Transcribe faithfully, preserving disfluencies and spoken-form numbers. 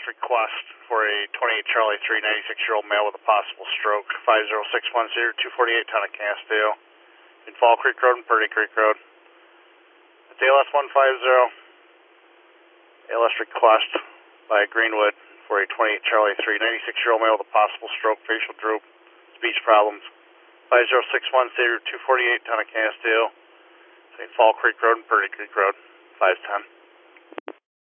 last request for a twenty-eight Charlie three, ninety-six-year-old male with a possible stroke, five zero six one zero, two forty-eight, town of Castile, in Fall Creek Road and Purdy Creek Road. It's A L S one five zero, A L S request by Greenwood for a twenty-eight Charlie three, ninety-six-year-old male with a possible stroke, facial droop, speech problems, five zero six one zero, two forty-eight, town of Castile, Saint Fall Creek Road and Purdy Creek Road, five ten.